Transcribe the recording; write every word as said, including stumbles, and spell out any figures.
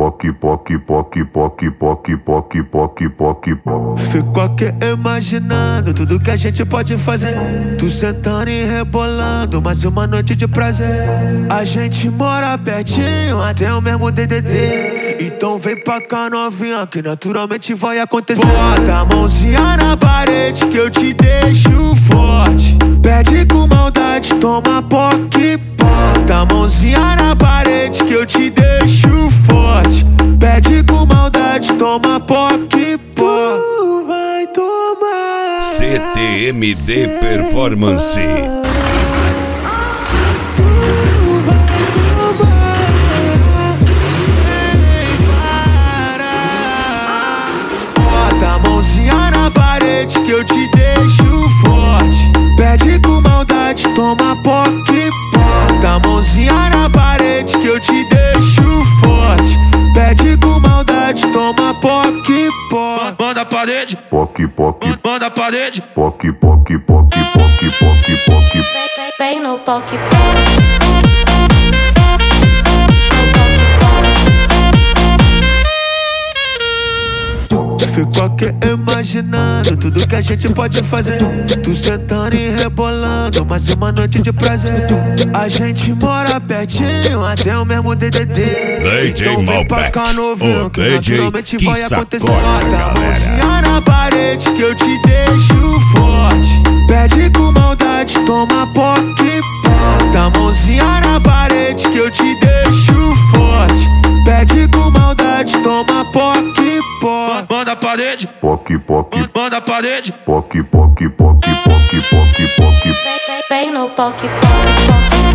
poc, poc, poc, poc, poc, poc, poc, poc, poc. Fico aqui imaginando tudo que a gente pode fazer. Tu sentando e rebolando, mais uma noite de prazer. A gente mora pertinho, até o mesmo D D D. Então vem pra cá novinha, que naturalmente vai acontecer. Bota a mãozinha na parede que eu te deixo forte. Pede com maldade, toma poc, bota a mãozinha na parede que eu te deixo forte. Pede com maldade, toma poc, pó. Tu vai tomar C T M D Performance. Que eu te deixo forte. Pede com maldade, toma poc, bota a mãozinha na parede que eu te deixo forte. Pede com maldade, toma poc, pó. Manda a parede, poc, poc, manda a parede, poc, poc, poc, poc, poc, poc. Vem no poc, poc. Fico aqui imaginando tudo que a gente pode fazer. Tu sentando e rebolando, mais uma noite de prazer. A gente mora pertinho, até o mesmo D D D. Então vem pra cá novinho, que naturalmente vai acontecer. Bota a mãozinha na parede que eu te deixo forte. Pede com maldade, toma poc, bota a mãozinha na parede que eu te deixo forte. Pede com maldade, toma poc, pó. Manda a parede, poc, poc, manda a parede, poc, poc, poc, poc, poc, poc. Vem no poc, poc.